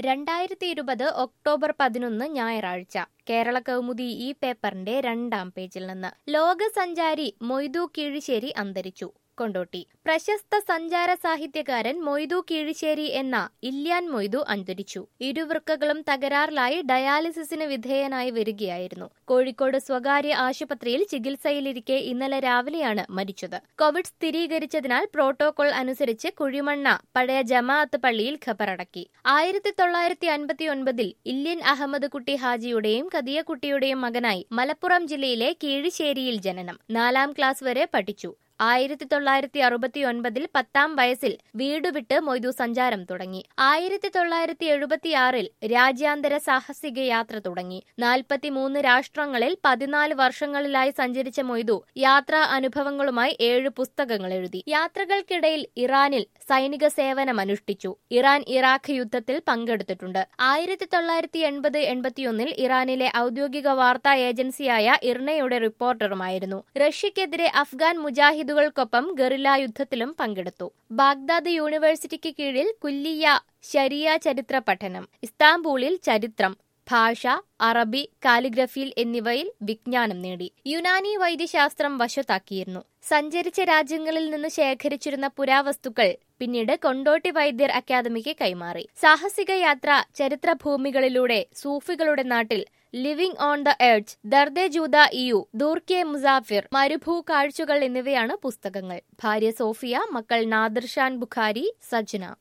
2020 October 11 ഞായറാഴ്ച കേരള കൗമുദി ഈ പേപ്പറിന്റെ 2-ാം പേജിൽ നിന്ന് ലോക സഞ്ചാരി മൊയ്തു കീഴിശ്ശേരി അന്തരിച്ചു. കൊണ്ടോട്ടി പ്രശസ്ത സഞ്ചാര സാഹിത്യകാരൻ മൊയ്തു കീഴിശ്ശേരി എന്ന ഇല്യാൻ മൊയ്തു അന്തരിച്ചു. ഇരുവൃക്കകളും തകരാറിലായി ഡയാലിസിസിന് വിധേയനായി വരികയായിരുന്നു. കോഴിക്കോട് സ്വകാര്യ ആശുപത്രിയിൽ ചികിത്സയിലിരിക്കെ ഇന്നലെ രാവിലെയാണ് മരിച്ചത്. കോവിഡ് സ്ഥിരീകരിച്ചതിനാൽ പ്രോട്ടോകോൾ അനുസരിച്ച് കുഴിമണ്ണ പഴയ ജമാഅത്ത് പള്ളിയിൽ ഖബറടക്കി. 1959 ഇല്യൻ അഹമ്മദ് കുട്ടി ഹാജിയുടെയും കദിയക്കുട്ടിയുടെയും മകനായി മലപ്പുറം ജില്ലയിലെ കീഴിശ്ശേരിയിൽ ജനനം. 4-ാം ക്ലാസ് വരെ പഠിച്ചു. 1969 10-ാം വയസ്സിൽ വീടുവിട്ട് മൊയ്തു സഞ്ചാരം തുടങ്ങി. 1976 രാജ്യാന്തര സാഹസിക യാത്ര തുടങ്ങി. 43 രാഷ്ട്രങ്ങളിൽ 14 വർഷങ്ങളിലായി സഞ്ചരിച്ച മൊയ്തു യാത്രാ അനുഭവങ്ങളുമായി 7 പുസ്തകങ്ങൾ എഴുതി. യാത്രകൾക്കിടയിൽ ഇറാനിൽ സൈനിക സേവനമനുഷ്ഠിച്ചു. ഇറാൻ ഇറാഖ് യുദ്ധത്തിൽ പങ്കെടുത്തിട്ടുണ്ട്. 1980-81 ഇറാനിലെ ഔദ്യോഗിക വാർത്താ ഏജൻസിയായ ഇർനയുടെ റിപ്പോർട്ടറുമായിരുന്നു. റഷ്യക്കെതിരെ അഫ്ഗാൻ മുജാഹിദുകൾക്കൊപ്പം ഗറില്ല യുദ്ധത്തിലും പങ്കെടുത്തു. ബാഗ്ദാദ് യൂണിവേഴ്സിറ്റിക്ക് കീഴിൽ കുല്ലിയ ശരിയ ചരിത്ര പഠനം, ഇസ്താംബൂളിൽ ചരിത്രം, ഭാഷ, അറബി, കാലിഗ്രഫിയിൽ എന്നിവയിൽ വിജ്ഞാനം നേടി. യുനാനി വൈദ്യശാസ്ത്രം വശത്താക്കിയിരുന്നു. സഞ്ചരിച്ച രാജ്യങ്ങളിൽ നിന്ന് ശേഖരിച്ചിരുന്ന പുരാവസ്തുക്കൾ പിന്നീട് കൊണ്ടോട്ടി വൈദ്യർ അക്കാദമിക്ക് കൈമാറി. സാഹസിക യാത്ര, ചരിത്രഭൂമികളിലൂടെ സൂഫികളുടെ നാട്ടിൽ, ലിവിംഗ് ഓൺ ദ എഡ്ജ്, ദർദെ ജൂദ ഇയു, ദൂർക്കെ മുസാഫിർ, മരുഭൂ കാഴ്ചകൾ എന്നിവയാണ് പുസ്തകങ്ങൾ. ഭാര്യ സോഫിയ, മക്കൾ നാദിർഷാൻ ബുഖാരി, സജ്ന.